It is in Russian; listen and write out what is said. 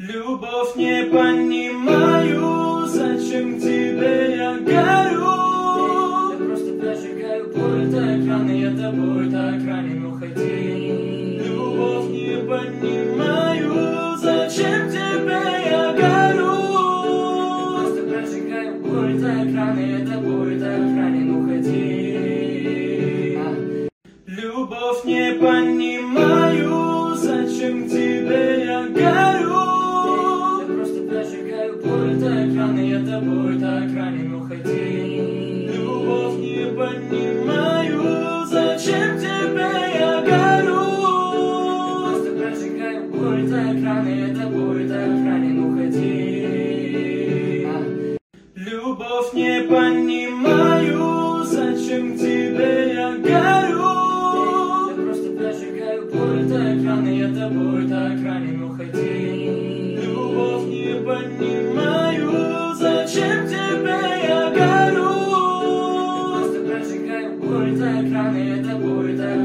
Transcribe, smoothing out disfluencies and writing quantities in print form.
Любовь, не понимаю, зачем тебе я горю. Я просто прожигаю боль, так рано я тобой так ранен, уходи. Любовь, не понимаю, зачем тебе я горю. Я просто прожигаю боль, так рано я тобой так ранен, уходи. Любовь, не понимаю, зачем тебе я горю. Я просто прожигаю боль, так рано я тобой так ранен, уходи. Любовь, не понимаю, зачем тебе я горю. Я просто прожигаю боль, так рано я тобой так ранен, уходи. Любовь, не понимаю, зачем тебе я горю. Я просто прожигаю боль, так рано я тобой так ранен, уходи. Любовь, не понимаю, зачем тебе я горю. Я просто прожигаю боль, так рано я тобой так